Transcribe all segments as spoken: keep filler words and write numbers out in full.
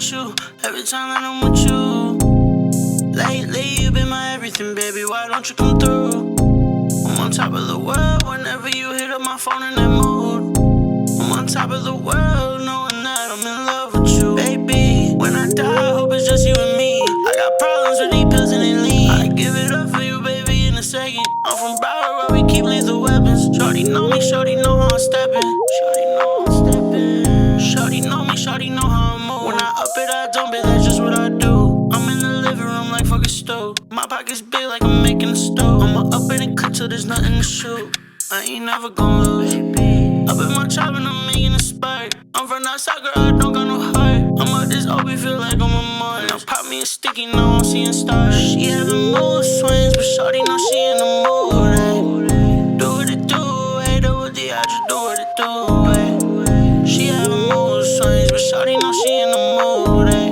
with you, every time that I'm with you. Lately, you've been my everything, baby, why don't you come through? I'm on top of the world whenever you hit up my phone in that mood. I'm on top of the world, knowing that I'm in love with you. Baby, when I die, I hope it's just you and me. I got problems with these pills and they lean. I give it up for you, baby, in a second. I'm from Broward, where we keep lethal weapons. Shorty know me, shorty know how I'm stepping. Shorty know I'm stepping. Shorty know me, shorty know how I move. When I up it, I dump it, that's just what I do. I'm in the living room like fucking stove. My pocket's big like I'm making a stove. I'ma up it and cut till there's nothing to shoot. I ain't never gon' lose. Up in my trap and I'm making a spark. I'm from that soccer, I don't got no heart. I'm out this O B, feel like I'm a Mars. Now pop me a sticky, now I'm seeing stars. She having mood swings, but shorty know she in the mood. Ay. Do what it do, hey, do what the I just do what it do. Ay. She having mood swings, but shorty know she in the mood. Ay.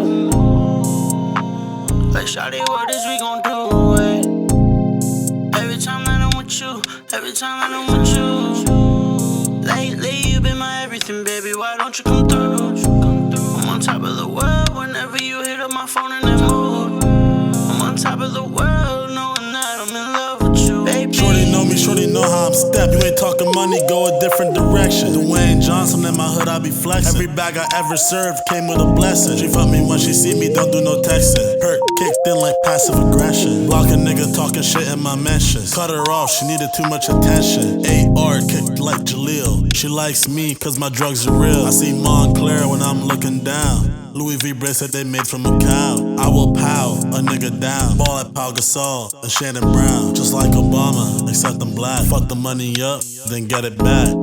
Like shorty, what is we gon' do? Ay. Every time that I'm with you, every time that I'm with you. Lately, you've been my everything, baby, why don't you come through? I'm on top of the world whenever you hit up my phone in that mood. I'm on top of the world, knowing that I'm in love with you, baby. Shorty know me, shorty know how I'm stepped. You ain't talking money, go a different direction. Dwayne Johnson in my hood, I be flexing. Every bag I ever served came with a blessing. She fuck me when she see me, don't do no texting. Perk kicked in like passive aggression. Block a nigga talking shit in my mentions. Cut her off, she needed too much attention. A R kicked like Jaleel. She likes me cause my drugs are real. I see Montclair when I'm looking down. Louis V bracelet they made from a cow. I will pow a nigga down. Ball at Pau Gasol and Shannon Brown. Just like Obama, except I'm black. Fuck the money up, then get it back.